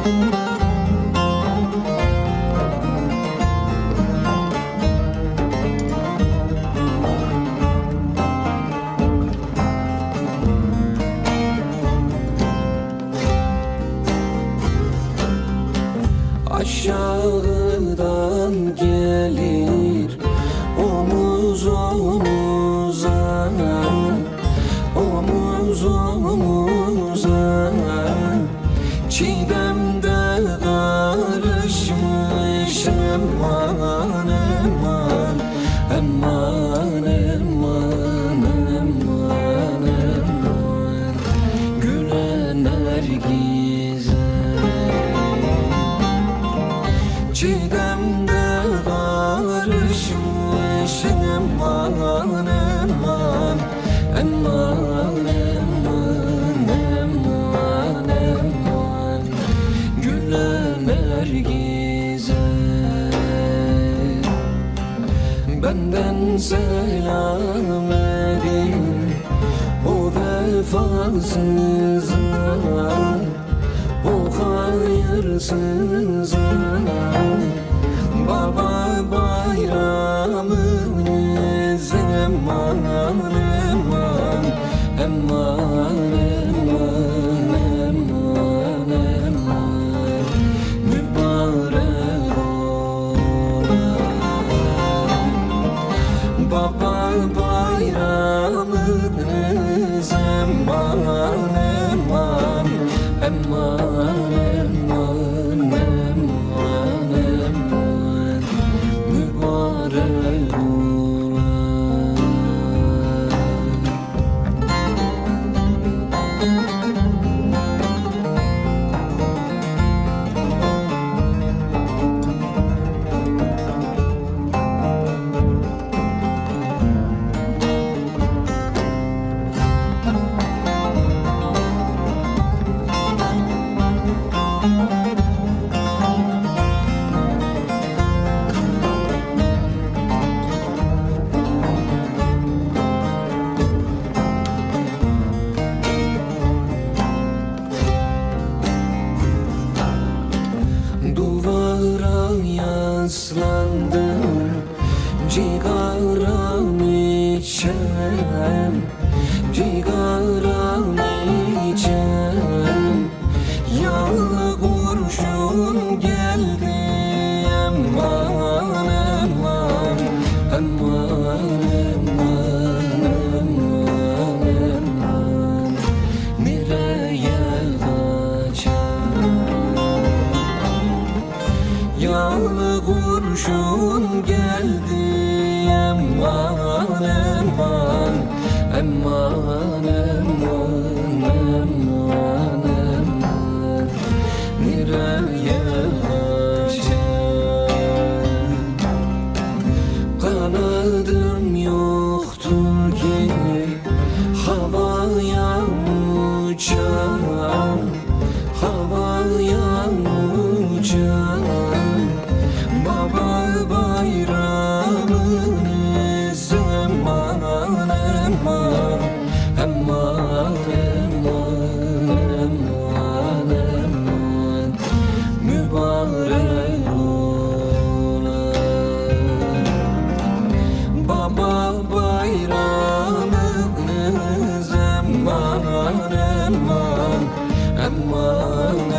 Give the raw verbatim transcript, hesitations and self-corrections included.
Aşağıdan gelir omuz omuza, omuz omuza, çiğdemde karışmış eman eman, eman eman eman eman, gülen Nergize. Çiğdemde karışmış eman eman, eman eman eman eman, gülen Nergize. Benden selam edin o vefasıza, o hayırsıza. Baba bayramınız eman eman, eman eman eman eman, mübarek ola. Baba bayramınız eman eman, eman eman eman eman, mübarek ola. Duvara yaslandım, cigaram içem, cigaram içem. Yağlı kurşun geldi eman eman, eman eman eman eman, nereye kaçar? Yağlı kurşun geldi eman eman, eman eman eman eman, nereye kaçar? Kanadım yoktur ki havaya uçan, havaya uçan. Baba bayramınız eman eman, eman eman eman eman, mübarek ola. Baba bayramınız eman eman, eman